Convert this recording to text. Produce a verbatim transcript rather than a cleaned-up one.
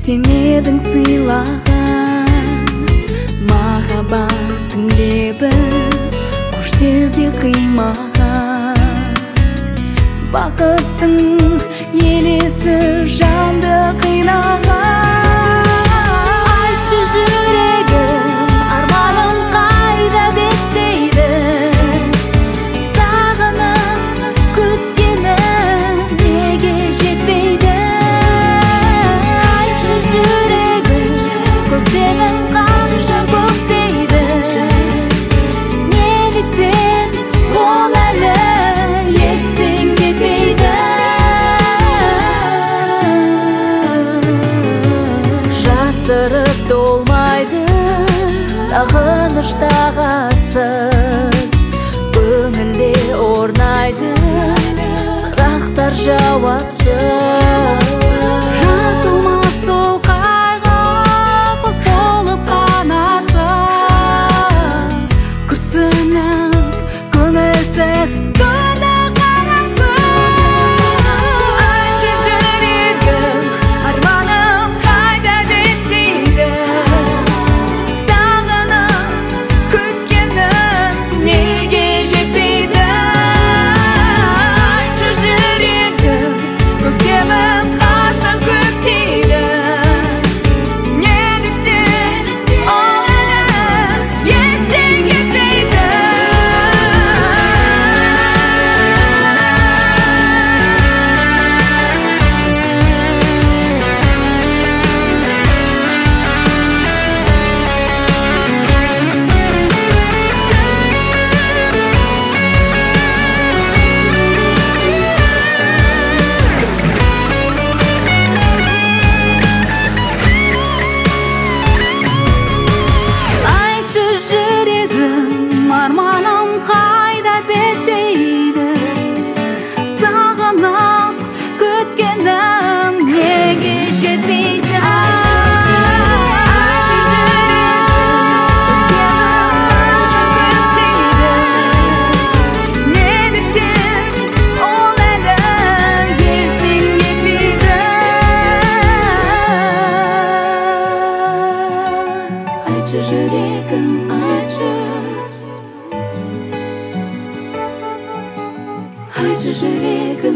сен едің сыйлаған махаббаттың лебін қош деуге қимаған. Бақыттың елесі жанды қинаған. Айтшы жүрегім, арманым қайда беттейді, сағынып күткенім неге жетпейді. Айтшы жүрегім, көктемім қанша көктейді, неліктен ол әлі естен кетпейді. Жасырып толмайды сағыныш тағатсыз, көңілде орнайды сұрақтар жауапсыз. Жазылмас сол қайғы құс болып қанатсыз, күрсініп көңілсіз түні қарап күн. Айтшы жүрегім, арманым қайда беттейді, сағынып күткенім неге жетпейді. Айтшы жүрегім, көктемім қашан көктейді, неліктен ол әлі естен кетпейді. Айтшы жүрегім, арманым қайда беттейді, сағынып күткенім неге жетпейді. Айтшы жүрегім, көктемім қанша көктейді, неліктен ол әлі естен кетпейді. Айтшы жүрегім, айтшы, айтшы жүрегім,